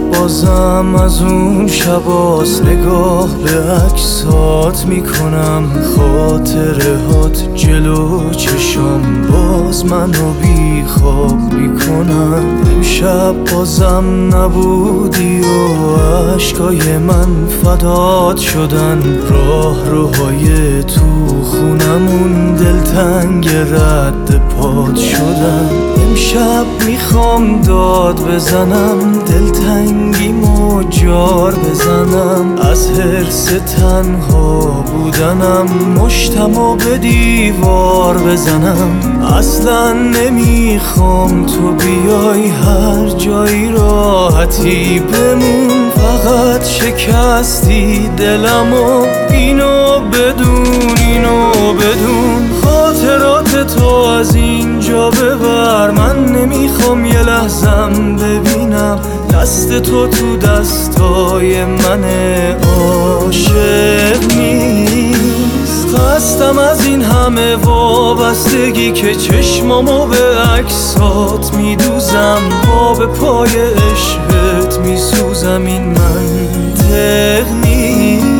بازم از اون شباست، نگاه به عکسات میکنم، خاطره هات جلو چشام باز منو بی خواب میکنم. امشب بازم نبودی و عشقای من فدات شدن، راهروهای تو خونمون دلتنگ رد پات شدن. امشب میخوام داد بزنم، دلتنگیمو جار بزنم، از حرص تنها بودنم مشتمو به دیوار بزنم. اصلا نمیخوام تو بیای هر جایی راحتی بمون، فقط شکستی دلمو، اینو بدون خاطرات تو از اینجا ببر، من نمیخوام یه لحظم ببینم دست تو دستای من عاشق نیست. خستم از این همه وابستگی که چشمامو به عکسات میدوزم، پا به پای عشقت میسوزم، این منطق نیست.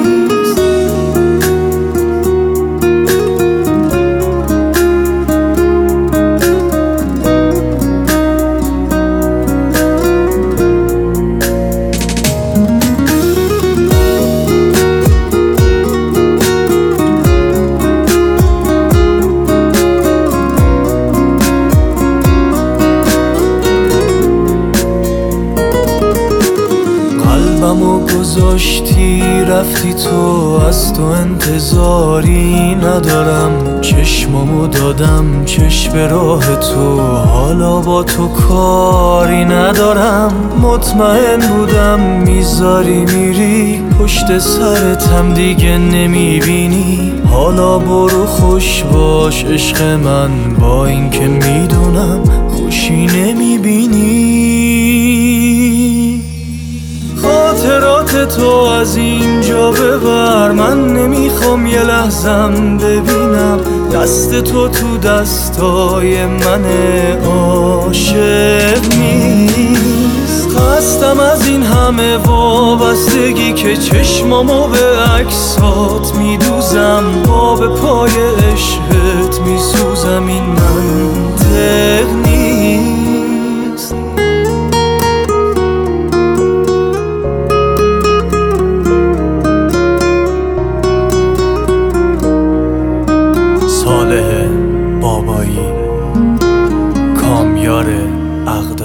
قلبمو گذاشتی رفتی تو، از تو انتظاری ندارم، چشمامو دادم چشم راه تو، حالا با تو کاری ندارم. مطمئن بودم میذاری میری، پشت سرتم دیگه نمیبینی، حالا برو خوش باش عشق من، با اینکه میدونم خوشی نمیبینی. خاطرات تو از اینجا ببر، من نمیخوام یه لحظم ببینم دست تو دستای من عاشق نیست. خستم از این همه وابستگی که چشمامو به عکسات میدوزم، پا به پای عشقت میسوزم، این منطق نیست. صالح بابایی، کامیار عقل